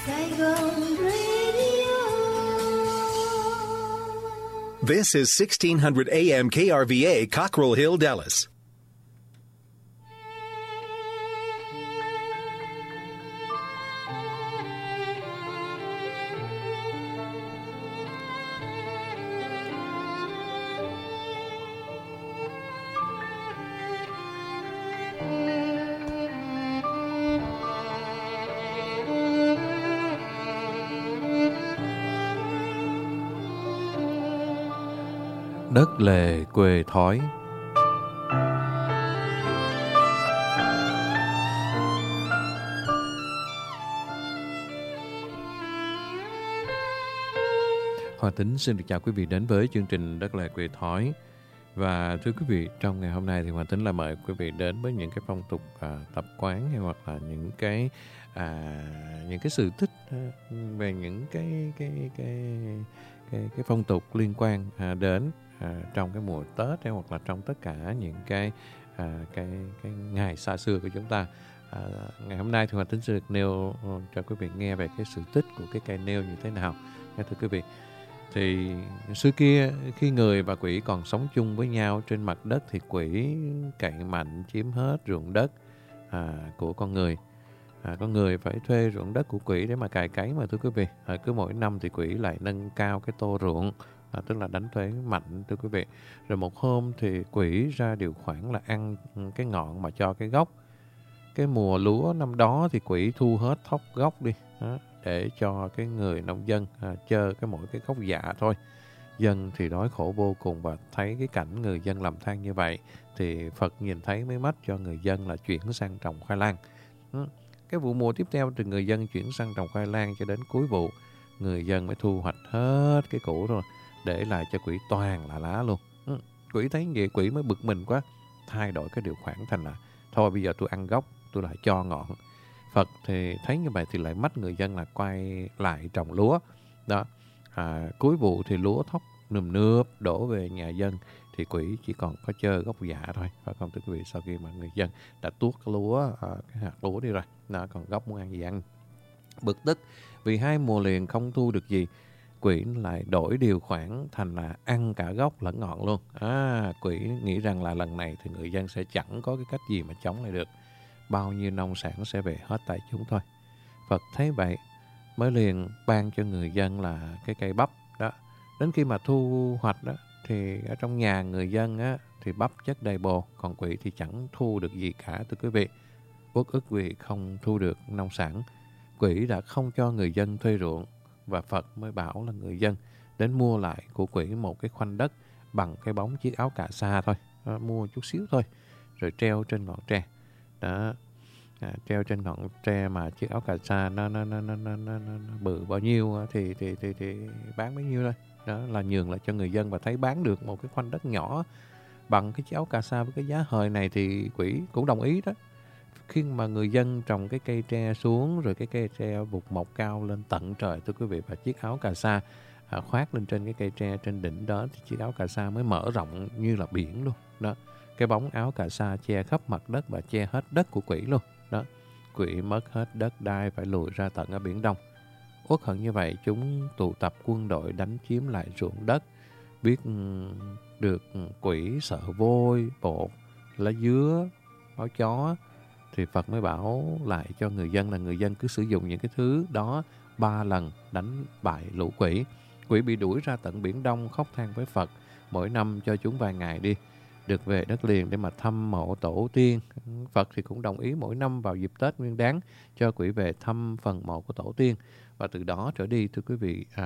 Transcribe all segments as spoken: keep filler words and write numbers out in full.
Saigon Radio. This is sixteen hundred A M K R V A, Cockrell Hill, Dallas. Đất lề quê thói. Hoa Tính xin được chào quý vị đến với chương trình Đất lề quê thói. Và thưa quý vị, trong ngày hôm nay thì Hoa Tính là mời quý vị đến với những cái phong tục à, tập quán hay hoặc là những cái à, những cái sự thích à, về những cái cái cái cái cái phong tục liên quan à, đến À, trong cái mùa Tết hay hoặc là trong tất cả những cái à, cái cái ngày xa xưa của chúng ta. À, ngày hôm nay thì Hoàng Tính sẽ được nêu cho quý vị nghe về cái sự tích của cái cây nêu như thế nào. Thưa quý vị, thì xưa kia khi người và quỷ còn sống chung với nhau trên mặt đất thì quỷ cậy mạnh chiếm hết ruộng đất à, của con người. À, con người phải thuê ruộng đất của quỷ để mà cày cấy mà thưa quý vị. À, cứ mỗi năm thì quỷ lại nâng cao cái tô ruộng. À, tức là đánh thuế mạnh thưa quý vị. Rồi một hôm thì quỷ ra điều khoản là ăn cái ngọn mà cho cái gốc. Cái mùa lúa năm đó thì quỷ thu hết thóc gốc đi đó, để cho cái người nông dân à, chơ cái mỗi cái gốc dạ thôi. Dân thì đói khổ vô cùng và thấy cái cảnh người dân làm than như vậy thì Phật nhìn thấy mới mắt cho người dân là chuyển sang trồng khoai lang. Cái vụ mùa tiếp theo thì người dân chuyển sang trồng khoai lang cho đến cuối vụ người dân mới thu hoạch hết cái củ rồi, để lại cho quỷ toàn là lá luôn. Ừ. Quỷ thấy vậy quỷ mới bực mình quá, thay đổi cái điều khoản thành là thôi bây giờ tôi ăn gốc, tôi lại cho ngọn. Phật thì thấy như vậy thì lại mách người dân là quay lại trồng lúa. Đó. À, cuối vụ thì lúa thóc nườm nượp đổ về nhà dân thì quỷ chỉ còn có chơi gốc dạ thôi. Và không thưa quý vị, sau khi mà người dân đã tuốt cái lúa, à, cái hạt lúa đi rồi, nó còn gốc muốn ăn gì ăn. Bực tức vì hai mùa liền không thu được gì, quỷ lại đổi điều khoản thành là ăn cả gốc lẫn ngọn luôn. À, quỷ nghĩ rằng là lần này thì người dân sẽ chẳng có cái cách gì mà chống lại được. Bao nhiêu nông sản sẽ về hết tay chúng thôi. Phật thấy vậy mới liền ban cho người dân là cái cây bắp đó. Đến khi mà thu hoạch đó thì ở trong nhà người dân á thì bắp chất đầy bồ, còn quỷ thì chẳng thu được gì cả thưa quý vị. Uất ức vì không thu được nông sản, quỷ đã không cho người dân thuê ruộng. Và Phật mới bảo là người dân đến mua lại của quỷ một cái khoanh đất bằng cái bóng chiếc áo cà sa thôi. Đó, mua chút xíu thôi. Rồi treo trên ngọn tre. Đó. À, treo trên ngọn tre mà chiếc áo cà sa nó, nó, nó, nó, nó, nó, nó bự bao nhiêu thì, thì, thì, thì bán bấy nhiêu thôi. Đó là nhường lại cho người dân và thấy bán được một cái khoanh đất nhỏ bằng cái chiếc áo cà sa với cái giá hời này thì quỷ cũng đồng ý đó. Khi mà người dân trồng cái cây tre xuống rồi cái cây tre vụt mọc cao lên tận trời thưa quý vị, và chiếc áo cà sa à, khoác lên trên cái cây tre trên đỉnh đó thì chiếc áo cà sa mới mở rộng như là biển luôn đó. Cái bóng áo cà sa che khắp mặt đất và che hết đất của quỷ luôn đó. Quỷ mất hết đất đai phải lùi ra tận ở Biển Đông. Uất hận như vậy chúng tụ tập quân đội đánh chiếm lại ruộng đất. Biết được quỷ sợ vôi, bột, lá dứa, máu chó thì Phật mới bảo lại cho người dân là người dân cứ sử dụng những cái thứ đó ba lần đánh bại lũ quỷ. Quỷ bị đuổi ra tận Biển Đông khóc than với Phật, mỗi năm cho chúng vài ngày đi, được về đất liền để mà thăm mộ tổ tiên. Phật thì cũng đồng ý mỗi năm vào dịp Tết Nguyên Đán cho quỷ về thăm phần mộ của tổ tiên. Và từ đó trở đi thưa quý vị, à,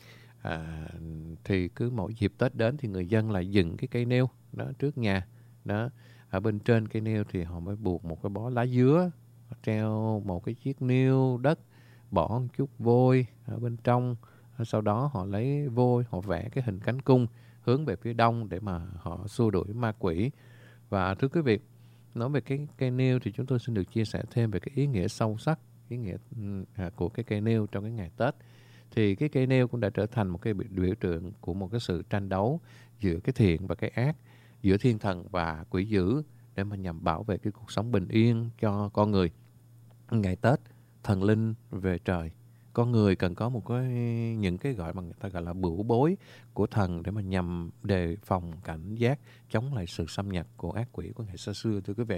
à, thì cứ mỗi dịp Tết đến thì người dân lại dựng cái cây nêu đó trước nhà đó. Ở bên trên cây nêu thì họ mới buộc một cái bó lá dứa, treo một cái chiếc niêu đất, bỏ một chút vôi ở bên trong. Sau đó họ lấy vôi, họ vẽ cái hình cánh cung hướng về phía đông để mà họ xua đuổi ma quỷ. Và thưa quý vị, nói về cái cây nêu thì chúng tôi xin được chia sẻ thêm về cái ý nghĩa sâu sắc, ý nghĩa của cái cây nêu trong cái ngày Tết. Thì cái cây nêu cũng đã trở thành một cái biểu tượng của một cái sự tranh đấu giữa cái thiện và cái ác, giữa thiên thần và quỷ dữ, để mà nhằm bảo vệ cái cuộc sống bình yên cho con người. Ngày Tết, thần linh về trời, con người cần có một cái những cái gọi mà người ta gọi là bửu bối của thần để mà nhằm đề phòng cảnh giác chống lại sự xâm nhập của ác quỷ của ngày xa xưa, thưa quý vị.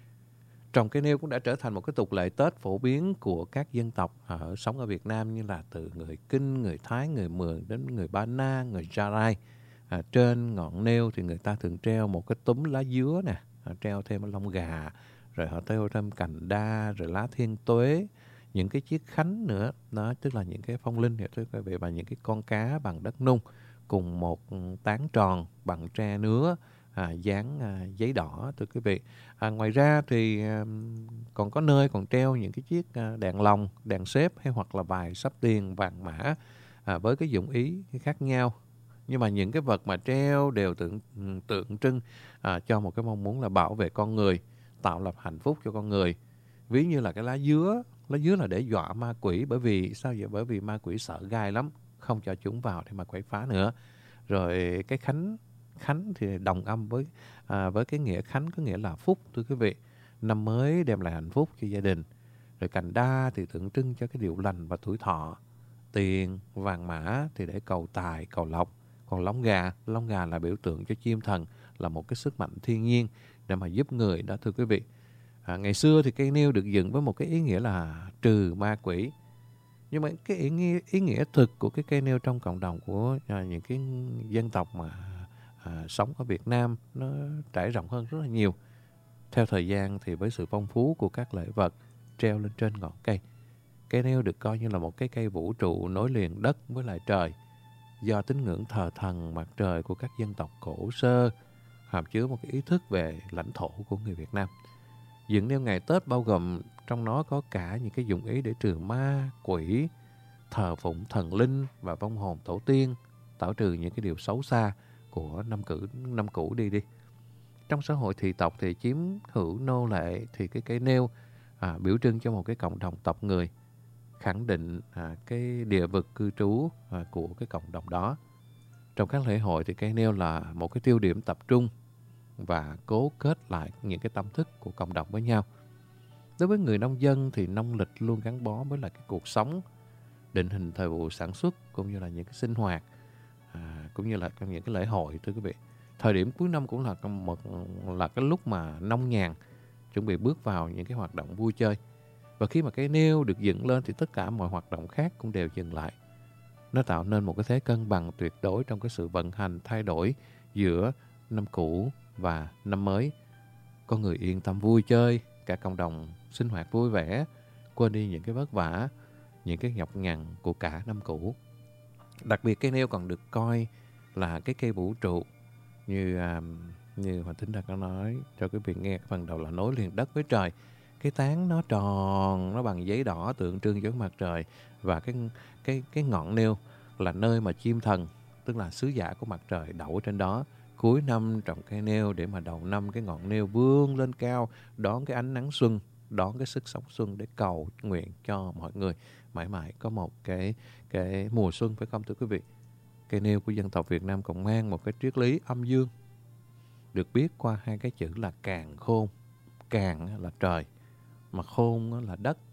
Trồng cây nêu cũng đã trở thành một cái tục lệ Tết phổ biến của các dân tộc ở sống ở Việt Nam, như là từ người Kinh, người Thái, người Mường đến người Ba Na, người Gia Rai. À, trên ngọn nêu thì người ta thường treo một cái túm lá dứa nè, à, treo thêm lông gà, rồi họ treo thêm cành đa, rồi lá thiên tuế, những cái chiếc khánh nữa, đó tức là những cái phong linh, thưa quý vị, và những cái con cá bằng đất nung cùng một tán tròn bằng tre nứa, à, dán à, giấy đỏ, thưa quý vị. À, ngoài ra thì à, còn có nơi còn treo những cái chiếc à, đèn lồng, đèn xếp hay hoặc là vài sắp tiền vàng mã à, với cái dụng ý khác nhau. Nhưng mà những cái vật mà treo đều tượng tượng trưng à, cho một cái mong muốn là bảo vệ con người, tạo lập hạnh phúc cho con người. Ví như là cái lá dứa, lá dứa là để dọa ma quỷ, bởi vì sao vậy? Bởi vì ma quỷ sợ gai lắm, không cho chúng vào để mà quậy phá nữa. Rồi cái khánh, khánh thì đồng âm với à, với cái nghĩa khánh có nghĩa là phúc, thưa quý vị. Năm mới đem lại hạnh phúc cho gia đình. Rồi cành đa thì tượng trưng cho cái điều lành và tuổi thọ. Tiền, vàng mã thì để cầu tài, cầu lộc. Còn lông gà, lông gà là biểu tượng cho chim thần, là một cái sức mạnh thiên nhiên để mà giúp người đó, thưa quý vị. À, ngày xưa thì cây nêu được dựng với một cái ý nghĩa là trừ ma quỷ. Nhưng mà cái ý nghĩa, ý nghĩa thực của cái cây nêu trong cộng đồng của à, những cái dân tộc mà à, sống ở Việt Nam nó trải rộng hơn rất là nhiều. Theo thời gian thì với sự phong phú của các lễ vật treo lên trên ngọn cây, cây nêu được coi như là một cái cây vũ trụ nối liền đất với lại trời. Do tín ngưỡng thờ thần mặt trời của các dân tộc cổ sơ, hàm chứa một cái ý thức về lãnh thổ của người Việt Nam. Dựng nêu ngày Tết bao gồm trong nó có cả những cái dụng ý để trừ ma, quỷ, thờ phụng thần linh và vong hồn tổ tiên, tảo trừ những cái điều xấu xa của năm cũ, năm cũ đi đi. Trong xã hội thị tộc thì chiếm hữu nô lệ thì cái cây nêu à, biểu trưng cho một cái cộng đồng tộc người, khẳng định à, cái địa vực cư trú à, của cái cộng đồng đó. Trong các lễ hội thì cây nêu là một cái tiêu điểm tập trung và cố kết lại những cái tâm thức của cộng đồng với nhau. Đối với người nông dân thì nông lịch luôn gắn bó với lại cái cuộc sống, định hình thời vụ sản xuất cũng như là những cái sinh hoạt à, cũng như là những cái lễ hội, thưa quý vị. Thời điểm cuối năm cũng là một là cái lúc mà nông nhàn chuẩn bị bước vào những cái hoạt động vui chơi. Và khi mà cây nêu được dựng lên thì tất cả mọi hoạt động khác cũng đều dừng lại. Nó tạo nên một cái thế cân bằng tuyệt đối trong cái sự vận hành thay đổi giữa năm cũ và năm mới. Con người yên tâm vui chơi, cả cộng đồng sinh hoạt vui vẻ, quên đi những cái vất vả, những cái nhọc nhằn của cả năm cũ. Đặc biệt cây nêu còn được coi là cái cây vũ trụ, như à, như Hoàng Thính đã có nói cho quý vị nghe phần đầu là nối liền đất với trời. Cái tán nó tròn, nó bằng giấy đỏ tượng trưng cho mặt trời, và cái cái cái ngọn nêu là nơi mà chim thần, tức là sứ giả của mặt trời, đậu trên đó. Cuối năm trồng cây nêu để mà đầu năm cái ngọn nêu vươn lên cao, đón cái ánh nắng xuân, đón cái sức sống xuân để cầu nguyện cho mọi người mãi mãi có một cái cái mùa xuân, phải không thưa quý vị? Cây nêu của dân tộc Việt Nam còn mang một cái triết lý âm dương, được biết qua hai cái chữ là càn khôn. Càn là trời, mà khôn là đất.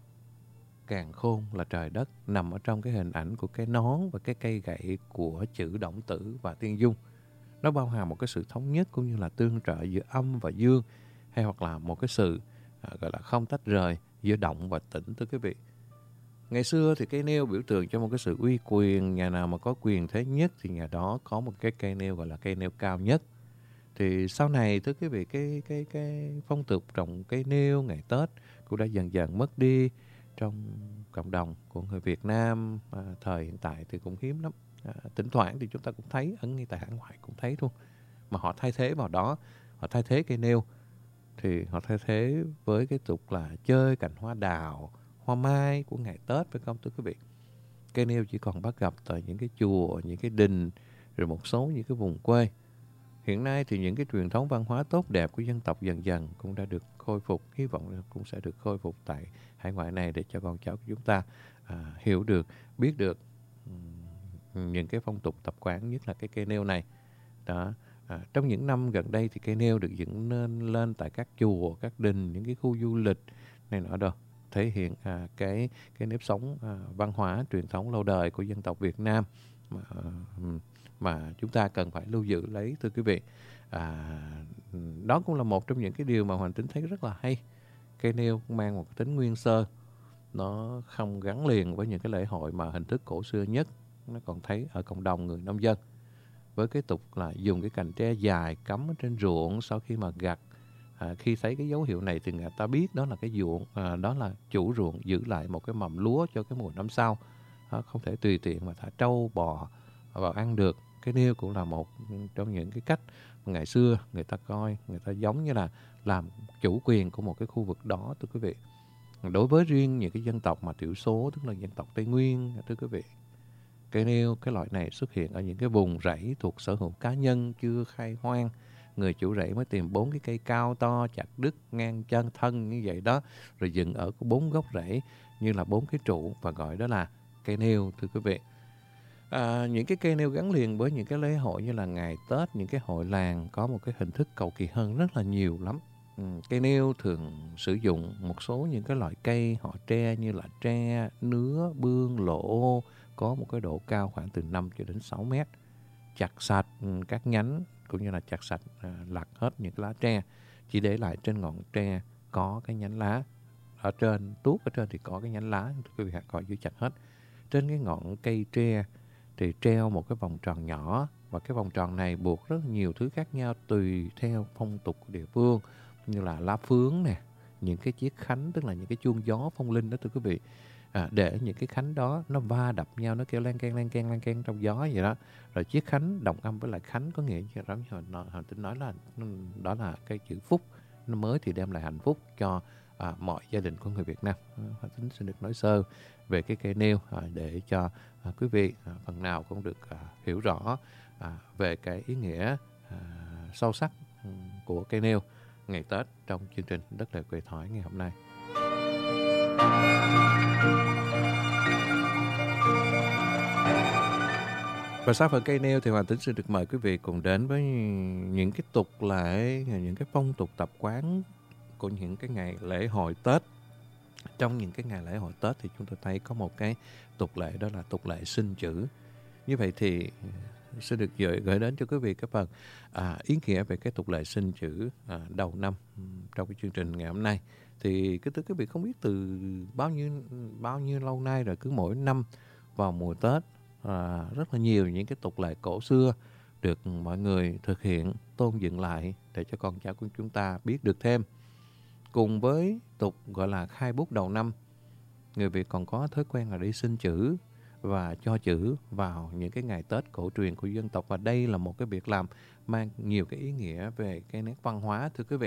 Càn khôn là trời đất, nằm ở trong cái hình ảnh của cái nón và cái cây gậy của chữ động tử và tiên dung. Nó bao hàm một cái sự thống nhất cũng như là tương trợ giữa âm và dương, hay hoặc là một cái sự à, gọi là không tách rời giữa động và tĩnh, thưa quý vị. Ngày xưa thì cây nêu biểu tượng cho một cái sự uy quyền, nhà nào mà có quyền thế nhất thì nhà đó có một cái cây nêu gọi là cây nêu cao nhất. Thì sau này thưa quý vị, cái cái cái phong tục trồng cây nêu ngày Tết cũng đã dần dần mất đi trong cộng đồng của người Việt Nam. À, thời hiện tại thì cũng hiếm lắm. À, thỉnh thoảng thì chúng ta cũng thấy, ở ngay tại hải ngoại cũng thấy luôn. Mà họ thay thế vào đó, họ thay thế cây nêu thì họ thay thế với cái tục là chơi cành hoa đào, hoa mai của ngày Tết, phải không thưa quý vị? Cây nêu chỉ còn bắt gặp tại những cái chùa, những cái đình, rồi một số những cái vùng quê. Hiện nay thì những cái truyền thống văn hóa tốt đẹp của dân tộc dần dần cũng đã được khôi phục, hy vọng là cũng sẽ được khôi phục tại hải ngoại này để cho con cháu của chúng ta à, hiểu được, biết được um, những cái phong tục tập quán, nhất là cái cây nêu này. Đó. À, trong những năm gần đây thì cây nêu được dựng lên, lên tại các chùa, các đình, những cái khu du lịch này nọ đâu. thể hiện à, cái cái nếp sống à, văn hóa truyền thống lâu đời của dân tộc Việt Nam mà, mà chúng ta cần phải lưu giữ lấy, thưa quý vị. À, đó cũng là một trong những cái điều mà Hoàng Tính thấy rất là hay. Cây nêu mang một cái tính nguyên sơ, nó không gắn liền với những cái lễ hội mà hình thức cổ xưa nhất nó còn thấy ở cộng đồng người nông dân, với cái tục là dùng cái cành tre dài cắm ở trên ruộng sau khi mà gặt. À, khi thấy cái dấu hiệu này thì người ta biết đó là cái ruộng, à, đó là chủ ruộng giữ lại một cái mầm lúa cho cái mùa năm sau. À, không thể tùy tiện mà thả trâu bò vào ăn được. Cái nêu cũng là một trong những cái cách mà ngày xưa người ta coi, người ta giống như là làm chủ quyền của một cái khu vực đó, thưa quý vị. Đối với riêng những cái dân tộc mà thiểu số, tức là dân tộc Tây Nguyên, thưa quý vị, cây nêu, cái loại này xuất hiện ở những cái vùng rẫy thuộc sở hữu cá nhân chưa khai hoang. Người chủ rẫy mới tìm bốn cái cây cao to, chặt đứt ngang chân thân như vậy đó, rồi dựng ở có bốn gốc rẫy như là bốn cái trụ và gọi đó là cây nêu, thưa quý vị. À, những cái cây nêu gắn liền với những cái lễ hội như là ngày Tết, những cái hội làng có một cái hình thức cầu kỳ hơn rất là nhiều lắm. Ừ, cây nêu thường sử dụng một số những cái loại cây họ tre như là tre, nứa, bương, lộ ô, có một cái độ cao khoảng từ năm cho đến sáu mét. Chặt sạch các nhánh cũng như là chặt sạch à, lặt hết những cái lá tre, chỉ để lại trên ngọn tre có cái nhánh lá. Ở trên tuốt ở trên thì có cái nhánh lá, quý vị hãy coi giữ chặt hết. Trên cái ngọn cây tre thì treo một cái vòng tròn nhỏ, và cái vòng tròn này buộc rất nhiều thứ khác nhau tùy theo phong tục của địa phương, như là lá phướng nè, những cái chiếc khánh, tức là những cái chuông gió phong linh đó, thưa quý vị. À, để những cái khánh đó nó va đập nhau, nó kêu lan can lan can lan can trong gió vậy đó. Rồi chiếc khánh đồng âm với lại khánh có nghĩa như giống như Hoàng Tính nói là đó là cái chữ phúc, nó mới thì đem lại hạnh phúc cho à, mọi gia đình của người Việt Nam. Hoàng Tính xin được nói sơ về cái cây nêu à, để cho à, quý vị à, phần nào cũng được à, hiểu rõ à, về cái ý nghĩa à, sâu sắc của cây nêu ngày Tết trong chương trình Đất Lệ Quê Thói ngày hôm nay. Và sau phần cây nêu thì Hoàng Tính xin được mời quý vị cùng đến với những cái tục lệ, những cái phong tục tập quán của những cái ngày lễ hội Tết. Trong những cái ngày lễ hội Tết thì chúng tôi thấy có một cái tục lệ, đó là tục lệ xin chữ. Như vậy thì sẽ được gửi, gửi đến cho quý vị cái phần à, ý nghĩa về cái tục lệ xin chữ à, đầu năm trong cái chương trình ngày hôm nay. Thì cái thưa quý vị, không biết từ bao nhiêu bao nhiêu lâu nay rồi, cứ mỗi năm vào mùa Tết à, rất là nhiều những cái tục lệ cổ xưa được mọi người thực hiện, tôn dựng lại để cho con cháu của chúng ta biết được thêm. Cùng với tục gọi là khai bút đầu năm, người Việt còn có thói quen là đi xin chữ và cho chữ vào những cái ngày Tết cổ truyền của dân tộc. Và đây là một cái việc làm mang nhiều cái ý nghĩa về cái nét văn hóa, thưa quý vị.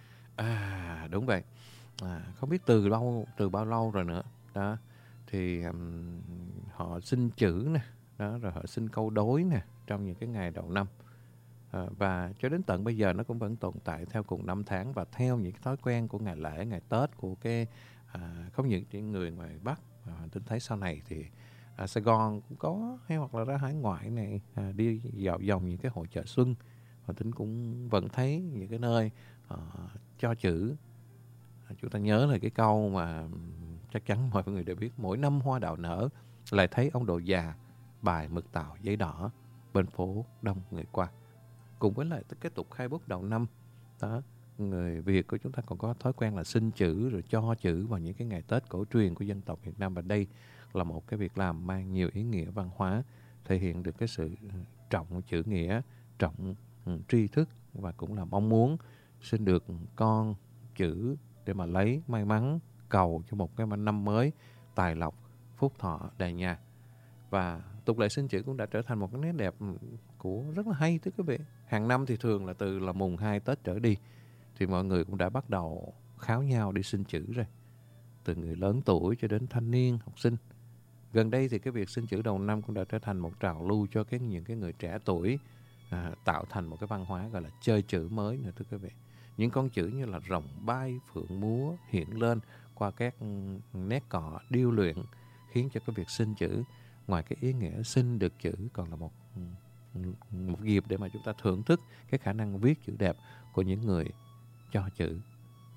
À, đúng vậy. À, không biết từ lâu, từ bao lâu rồi nữa đó, thì um, họ xin chữ nè, đó, rồi họ xin câu đối nè trong những cái ngày đầu năm. À, và cho đến tận bây giờ nó cũng vẫn tồn tại theo cùng năm tháng và theo những cái thói quen của ngày lễ, ngày Tết của cái à, không những những người ngoài Bắc, mà tôi thấy sau này thì à, Sài Gòn cũng có, hay hoặc là ra hải ngoại này à, đi dạo vòng những cái hội chợ xuân, và Tính cũng vẫn thấy những cái nơi à, cho chữ. À, chúng ta nhớ là cái câu mà chắc chắn mọi người đều biết: mỗi năm hoa đào nở, lại thấy ông đồ già bài mực tàu giấy đỏ, bên phố đông người qua. Cùng với lại cái tục khai bút đầu năm đó, người Việt của chúng ta còn có thói quen là xin chữ rồi cho chữ vào những cái ngày Tết cổ truyền của dân tộc Việt Nam. Và đây là một cái việc làm mang nhiều ý nghĩa văn hóa, thể hiện được cái sự trọng chữ nghĩa, trọng um, tri thức, và cũng là mong muốn xin được con chữ để mà lấy may mắn, cầu cho một cái năm mới tài lộc, phúc thọ đầy nhà. Và tục lệ xin chữ cũng đã trở thành một cái nét đẹp của rất là hay, thưa quý vị. Hàng năm thì thường là từ là mùng hai Tết trở đi thì mọi người cũng đã bắt đầu kháo nhau đi xin chữ rồi, từ người lớn tuổi cho đến thanh niên, học sinh. Gần đây thì cái việc xin chữ đầu năm cũng đã trở thành một trào lưu cho cái những cái người trẻ tuổi, à, tạo thành một cái văn hóa gọi là chơi chữ mới nữa, thưa quý vị. Những con chữ như là rồng bay, phượng múa hiện lên qua các nét cọ điêu luyện, khiến cho cái việc xin chữ, ngoài cái ý nghĩa xin được chữ, còn là một một dịp để mà chúng ta thưởng thức cái khả năng viết chữ đẹp của những người cho chữ.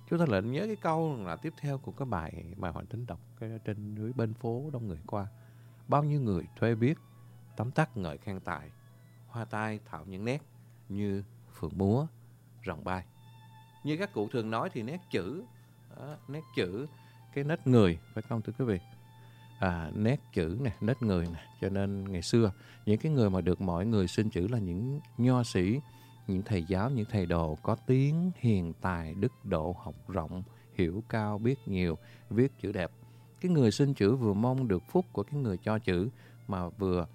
Chú Thanh Lệnh nhớ cái câu là tiếp theo của cái bài mà Hoàng Tính đọc cái trên dưới bên phố đông người qua. Bao nhiêu người thuê biết, tấm tắc ngợi khen tài, hoa tai thạo những nét như phượng múa, rồng bay. Như các cụ thường nói thì nét chữ, đó, nét chữ, cái nét người, phải không thưa quý vị? À, nét chữ nè, nét người nè. Cho nên ngày xưa, những cái người mà được mọi người xin chữ là những nho sĩ, những thầy giáo, những thầy đồ có tiếng, hiền tài, đức độ, học rộng, hiểu cao, biết nhiều, viết chữ đẹp. Cái người xin chữ vừa mong được phúc của cái người cho chữ, mà vừa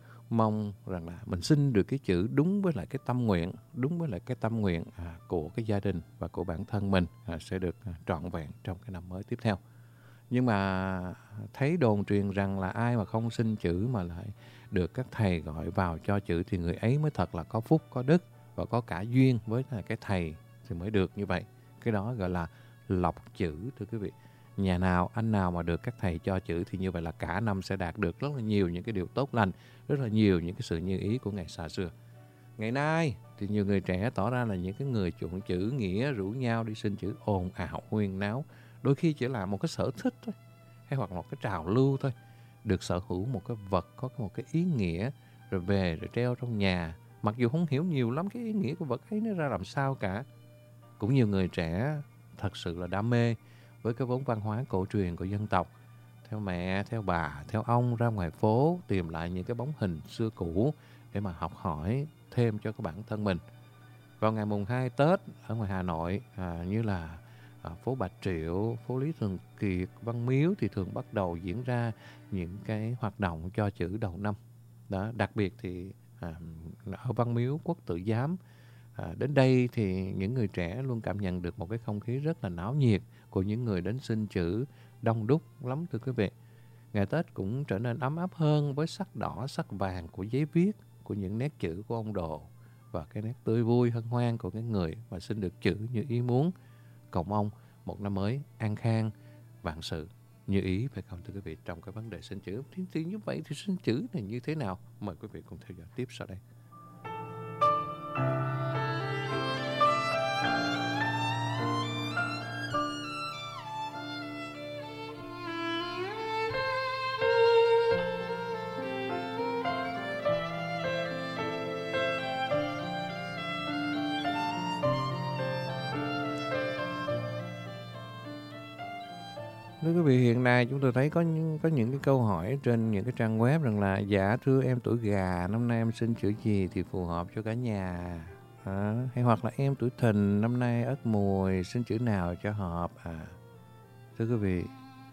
mong rằng là mình xin được cái chữ đúng với lại cái tâm nguyện, đúng với lại cái tâm nguyện à, của cái gia đình và của bản thân mình à, sẽ được à, trọn vẹn trong cái năm mới tiếp theo. Nhưng mà thấy đồn truyền rằng là ai mà không xin chữ mà lại được các thầy gọi vào cho chữ thì người ấy mới thật là có phúc, có đức và có cả duyên với cái thầy thì mới được như vậy. Cái đó gọi là lọc chữ thưa quý vị. Nhà nào, anh nào mà được các thầy cho chữ thì như vậy là cả năm sẽ đạt được rất là nhiều những cái điều tốt lành, rất là nhiều những cái sự như ý của ngày xa xưa. Ngày nay thì nhiều người trẻ tỏ ra là những cái người chuộng chữ nghĩa, rủ nhau đi xin chữ ồn ào huyên náo. Đôi khi chỉ là một cái sở thích thôi, hay hoặc là một cái trào lưu thôi. Được sở hữu một cái vật có một cái ý nghĩa, rồi về rồi treo trong nhà. Mặc dù không hiểu nhiều lắm cái ý nghĩa của vật ấy nó ra làm sao cả. Cũng nhiều người trẻ thật sự là đam mê với cái vốn văn hóa cổ truyền của dân tộc. Theo mẹ, theo bà, theo ông ra ngoài phố tìm lại những cái bóng hình xưa cũ để mà học hỏi thêm cho cái bản thân mình. Vào ngày mùng hai Tết ở ngoài Hà Nội à, như là à, phố Bạch Triệu, phố Lý Thường Kiệt, Văn Miếu thì thường bắt đầu diễn ra những cái hoạt động cho chữ đầu năm. Đó, đặc biệt thì à, ở Văn Miếu Quốc Tử Giám à, đến đây thì những người trẻ luôn cảm nhận được một cái không khí rất là náo nhiệt của những người đến xin chữ đông đúc lắm thưa quý vị. Ngày Tết cũng trở nên ấm áp hơn với sắc đỏ, sắc vàng của giấy viết, của những nét chữ của ông Đồ và cái nét tươi vui hân hoan của cái người mà xin được chữ như ý muốn. Cầu mong một năm mới an khang, vạn sự như ý, phải không thưa quý vị, trong cái vấn đề xin chữ. Thì, thì như vậy thì xin chữ này như thế nào? Mời quý vị cùng theo dõi tiếp sau đây. Thưa quý vị, hiện nay chúng tôi thấy có những, có những cái câu hỏi trên những cái trang web rằng là dạ thưa em tuổi Gà, năm nay em xin chữ gì thì phù hợp cho cả nhà à, hay hoặc là em tuổi Thìn, năm nay Ất Mùi, xin chữ nào cho hợp à. Thưa quý vị,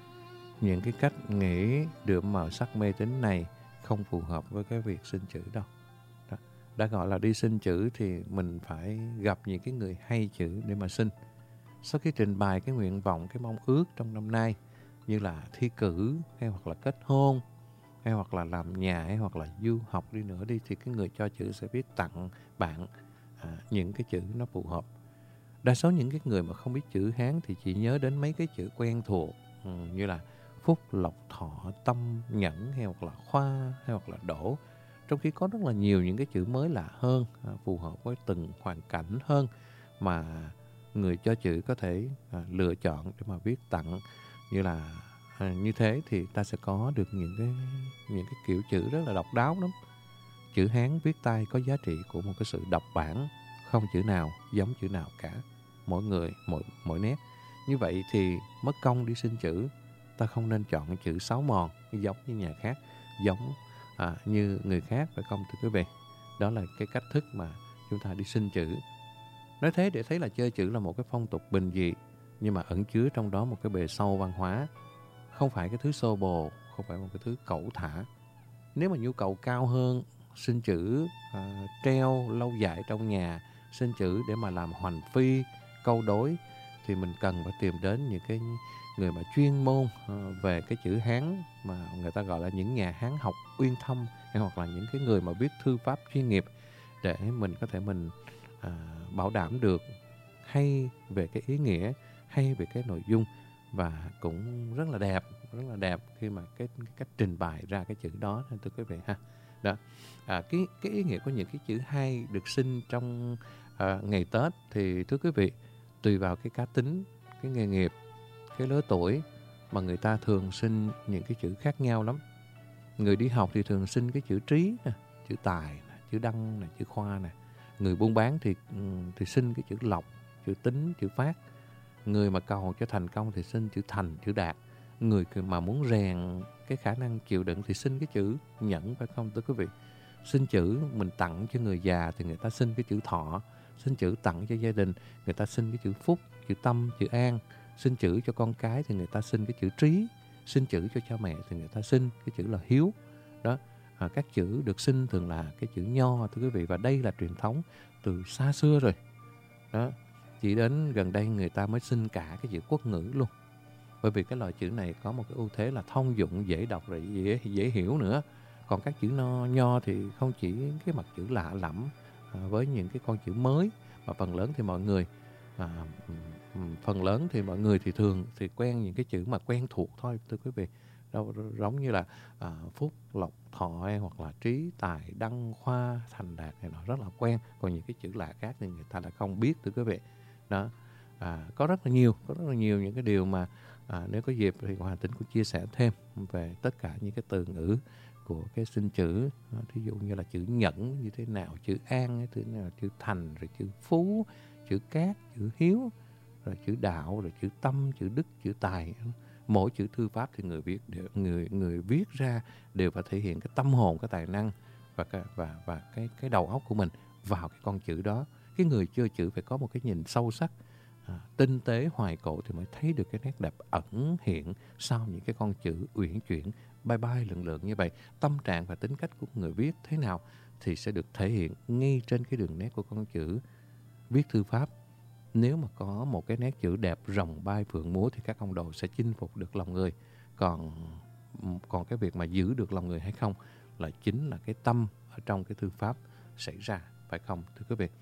những cái cách nghĩ đượm màu sắc mê tín này không phù hợp với cái việc xin chữ đâu. Đó. Đã gọi là đi xin chữ thì mình phải gặp những cái người hay chữ để mà xin. Sau khi trình bày cái nguyện vọng, cái mong ước trong năm nay như là thi cử hay hoặc là kết hôn hay hoặc là làm nhà hay hoặc là du học đi nữa đi thì cái người cho chữ sẽ biết tặng bạn à, những cái chữ nó phù hợp. Đa số những cái người mà không biết chữ Hán thì chỉ nhớ đến mấy cái chữ quen thuộc ừ, như là phúc, lộc, thọ, tâm, nhẫn hay hoặc là khoa hay hoặc là đỗ. Trong khi có rất là nhiều những cái chữ mới lạ hơn, à, phù hợp với từng hoàn cảnh hơn mà người cho chữ có thể à, lựa chọn để mà viết tặng. Như là à, như thế thì ta sẽ có được những cái những cái kiểu chữ rất là độc đáo lắm. Chữ Hán viết tay có giá trị của một cái sự độc bản, không chữ nào giống chữ nào cả, mỗi người mỗi mỗi nét. Như vậy thì mất công đi xin chữ, ta không nên chọn chữ sáo mòn giống như nhà khác, giống à, như người khác, phải không thưa quý vị? Đó là cái cách thức mà chúng ta đi xin chữ. Nói thế để thấy là chơi chữ là một cái phong tục bình dị, nhưng mà ẩn chứa trong đó một cái bề sâu văn hóa. Không phải cái thứ xô bồ, không phải một cái thứ cẩu thả. Nếu mà nhu cầu cao hơn, xin chữ à, treo lâu dài trong nhà, xin chữ để mà làm hoành phi, câu đối, thì mình cần phải tìm đến những cái người mà chuyên môn à, về cái chữ Hán mà người ta gọi là những nhà Hán học uyên thâm, hay hoặc là những cái người mà viết thư pháp chuyên nghiệp để mình có thể mình À, bảo đảm được hay về cái ý nghĩa, hay về cái nội dung và cũng rất là đẹp, rất là đẹp khi mà cái, cái cách trình bày ra cái chữ đó thưa quý vị ha. Đó. À, cái cái ý nghĩa của những cái chữ hay được sinh trong à, ngày Tết thì thưa quý vị, tùy vào cái cá tính cái nghề nghiệp, cái lứa tuổi mà người ta thường sinh những cái chữ khác nhau lắm. Người đi học thì thường sinh cái chữ trí nè, chữ tài nè, chữ đăng nè, chữ khoa nè. Người buôn bán thì thì sinh cái chữ lộc, chữ tính, chữ phát. Người mà cầu cho thành công thì sinh chữ thành, chữ đạt. Người mà muốn rèn cái khả năng chịu đựng thì sinh cái chữ nhẫn, phải không thưa quý vị? Xin chữ mình tặng cho người già thì người ta xin cái chữ thọ. Xin chữ tặng cho gia đình, người ta xin cái chữ phúc, chữ tâm, chữ an. Xin chữ cho con cái thì người ta xin cái chữ trí. Xin chữ cho cha mẹ thì người ta xin cái chữ là hiếu. Đó, à, các chữ được xin thường là cái chữ nho thưa quý vị. Và đây là truyền thống từ xa xưa rồi. Đó, chỉ đến gần đây người ta mới xin cả cái chữ quốc ngữ luôn. Bởi vì cái loại chữ này có một cái ưu thế là thông dụng, dễ đọc, rồi dễ, dễ hiểu nữa. Còn các chữ nho, nho thì không chỉ cái mặt chữ lạ lẫm à, với những cái con chữ mới, mà phần lớn thì mọi người à, phần lớn thì mọi người thì thường thì quen những cái chữ mà quen thuộc thôi thưa quý vị. Đâu giống như là à, phúc, lộc, thọ hoặc là trí, tài, đăng, khoa, thành đạt này nó rất là quen. Còn những cái chữ lạ khác thì người ta là không biết thưa quý vị. Đó, à, có rất là nhiều, có rất là nhiều những cái điều mà à, nếu có dịp thì Hoàng Tính cũng chia sẻ thêm về tất cả những cái từ ngữ của cái sinh chữ. Thí dụ như là chữ nhẫn như thế nào, chữ an như thế nào, chữ thành, rồi chữ phú, chữ cát, chữ hiếu, rồi chữ đạo, rồi chữ tâm, chữ đức, chữ tài. Mỗi chữ thư pháp thì người viết đều, người người viết ra đều phải thể hiện cái tâm hồn, cái tài năng và cái, và và cái cái đầu óc của mình vào cái con chữ đó. Cái người chơi chữ phải có một cái nhìn sâu sắc, à, tinh tế, hoài cổ thì mới thấy được cái nét đẹp ẩn hiện sau những cái con chữ uyển chuyển, bay bay lượn lượn như vậy. Tâm trạng và tính cách của người viết thế nào thì sẽ được thể hiện ngay trên cái đường nét của con chữ viết thư pháp. Nếu mà có một cái nét chữ đẹp, rồng bay phượng múa thì các ông đồ sẽ chinh phục được lòng người. Còn còn cái việc mà giữ được lòng người hay không là chính là cái tâm ở trong cái thư pháp xảy ra, phải không thưa quý vị?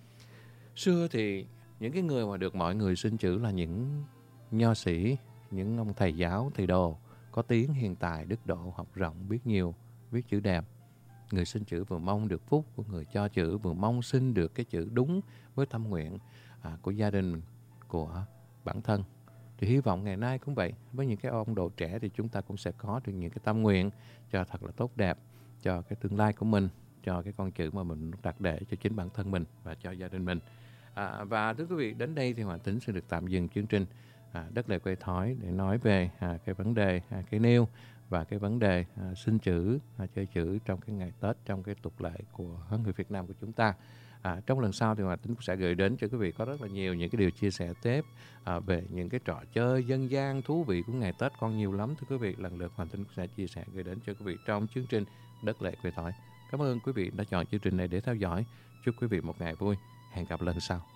Xưa thì những cái người mà được mọi người xin chữ là những nho sĩ, những ông thầy giáo, thầy đồ có tiếng, hiền tài, đức độ, học rộng, biết nhiều, viết chữ đẹp. Người xin chữ vừa mong được phúc của người cho chữ, vừa mong xin được cái chữ đúng với tâm nguyện à, của gia đình, của bản thân. Thì hy vọng ngày nay cũng vậy. Với những cái ông đồ trẻ thì chúng ta cũng sẽ có được những cái tâm nguyện cho thật là tốt đẹp, cho cái tương lai của mình, cho cái con chữ mà mình đặt để cho chính bản thân mình và cho gia đình mình. À, và thưa quý vị, đến đây thì Hoàng Tính sẽ được tạm dừng chương trình à, Đất Lệ Quê Thói để nói về à, cái vấn đề à, cái nêu và cái vấn đề à, xin chữ, à, chơi chữ trong cái ngày Tết, trong cái tục lệ của người Việt Nam của chúng ta. À, trong lần sau thì Hoàng Tính cũng sẽ gửi đến cho quý vị có rất là nhiều những cái điều chia sẻ tiếp à, về những cái trò chơi dân gian thú vị của ngày Tết, còn nhiều lắm thưa quý vị. Lần lượt Hoàng Tính cũng sẽ chia sẻ gửi đến cho quý vị trong chương trình Đất Lệ Quê Thói. Cảm ơn quý vị đã chọn chương trình này để theo dõi. Chúc quý vị một ngày vui. Hẹn gặp lần sau.